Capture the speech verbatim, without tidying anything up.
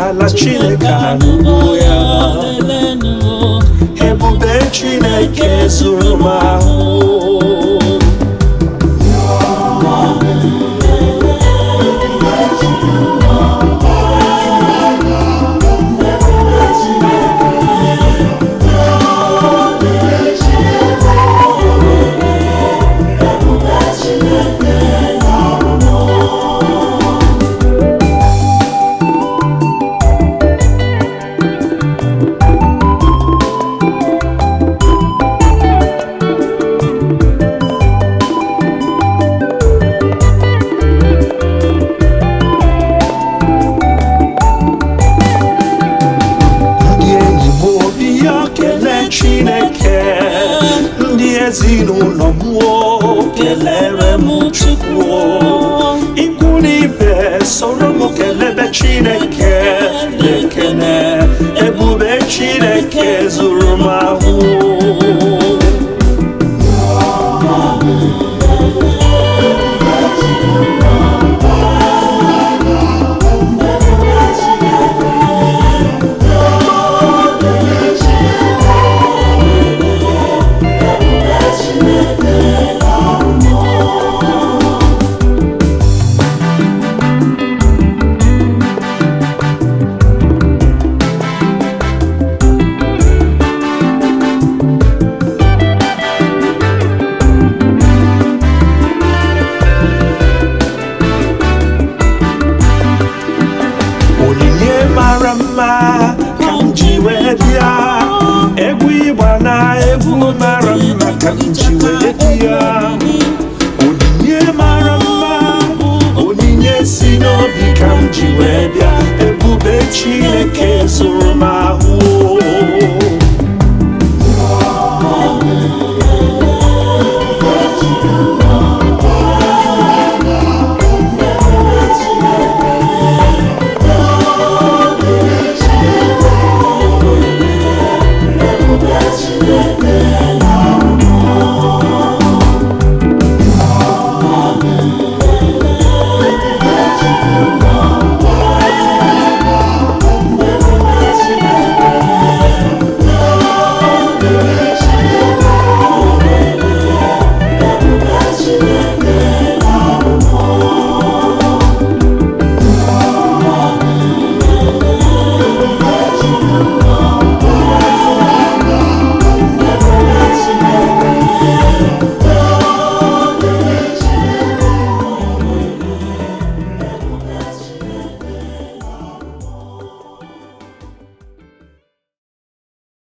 ala Chineke anụwo ya. Ebube Chineke zuru m ahụ. Chineke ndị ezinụlọ m kelere m Chukwu, ikwu na ibe soro m kelebe Chineke ekene. Ebube Chineke zuru m ahụ. Egwu ịgba na egwu mara mma ka m ji wee bịa. Onyinye mara mma, onyinye si n'obi ka m ji wee bịa. Ebube Chineke zuru m ahụ.